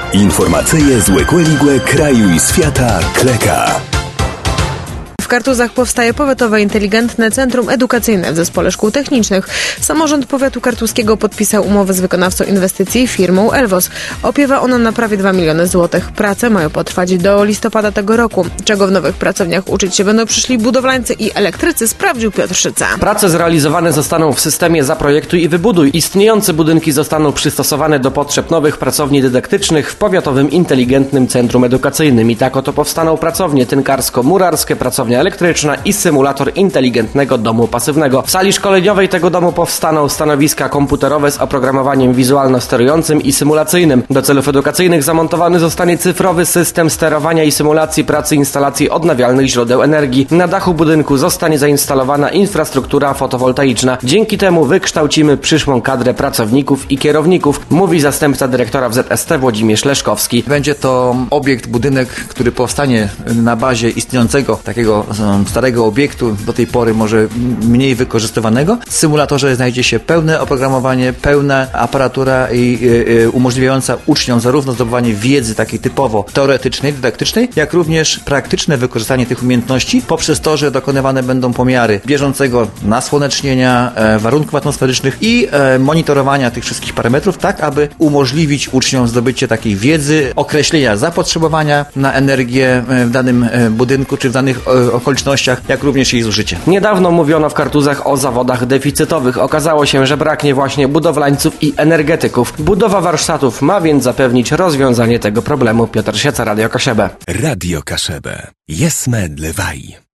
Informacyje z Łekłe kraju i świata Kleka. W Kartuzach powstaje powiatowe inteligentne centrum edukacyjne w Zespole Szkół Technicznych. Samorząd powiatu kartuskiego podpisał umowę z wykonawcą inwestycji, firmą Elwos. Opiewa ona na prawie 2 miliony złotych. Prace mają potrwać do listopada tego roku. Czego w nowych pracowniach uczyć się będą przyszli budowlańcy i elektrycy, sprawdził Piotr Szyca. Prace zrealizowane zostaną w systemie Zaprojektuj i Wybuduj. Istniejące budynki zostaną przystosowane do potrzeb nowych pracowni dydaktycznych w Powiatowym Inteligentnym Centrum Edukacyjnym. I tak oto powstaną pracownie tynkarsko-murarskie, pracownia elektryczna i symulator inteligentnego domu pasywnego. W sali szkoleniowej tego domu powstaną stanowiska komputerowe z oprogramowaniem wizualno-sterującym i symulacyjnym. Do celów edukacyjnych zamontowany zostanie cyfrowy system sterowania i symulacji pracy instalacji odnawialnych źródeł energii. Na dachu budynku zostanie zainstalowana infrastruktura fotowoltaiczna. Dzięki temu wykształcimy przyszłą kadrę pracowników i kierowników, mówi zastępca dyrektora w ZST Włodzimierz Leszkowski. Będzie to obiekt, budynek, który powstanie na bazie istniejącego takiego starego obiektu, do tej pory może mniej wykorzystywanego. W symulatorze znajdzie się pełne oprogramowanie, pełna aparatura i umożliwiająca uczniom zarówno zdobywanie wiedzy takiej typowo teoretycznej, dydaktycznej, jak również praktyczne wykorzystanie tych umiejętności poprzez to, że dokonywane będą pomiary bieżącego nasłonecznienia, warunków atmosferycznych i monitorowania tych wszystkich parametrów, tak aby umożliwić uczniom zdobycie takiej wiedzy, określenia zapotrzebowania na energię w danym budynku czy w danych okolicznościach, jak również jej zużycie. Niedawno mówiono w Kartuzach o zawodach deficytowych. Okazało się, że braknie właśnie budowlańców i energetyków. Budowa warsztatów ma więc zapewnić rozwiązanie tego problemu. Piotr Szyca, Radio Kaszebę. Radio Kaszebę. Jesme dlewaj.